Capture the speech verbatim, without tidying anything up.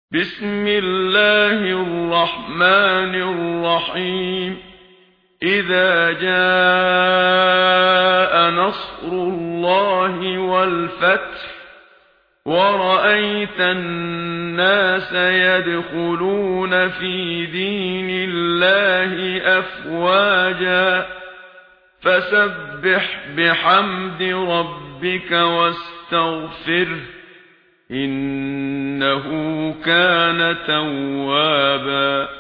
بسم الله الرحمن الرحيم إذا جاء نصر الله والفتح ورأيت الناس يدخلون في دين الله أفواجا فسبح بحمد ربك واستغفره إنه كان توابا.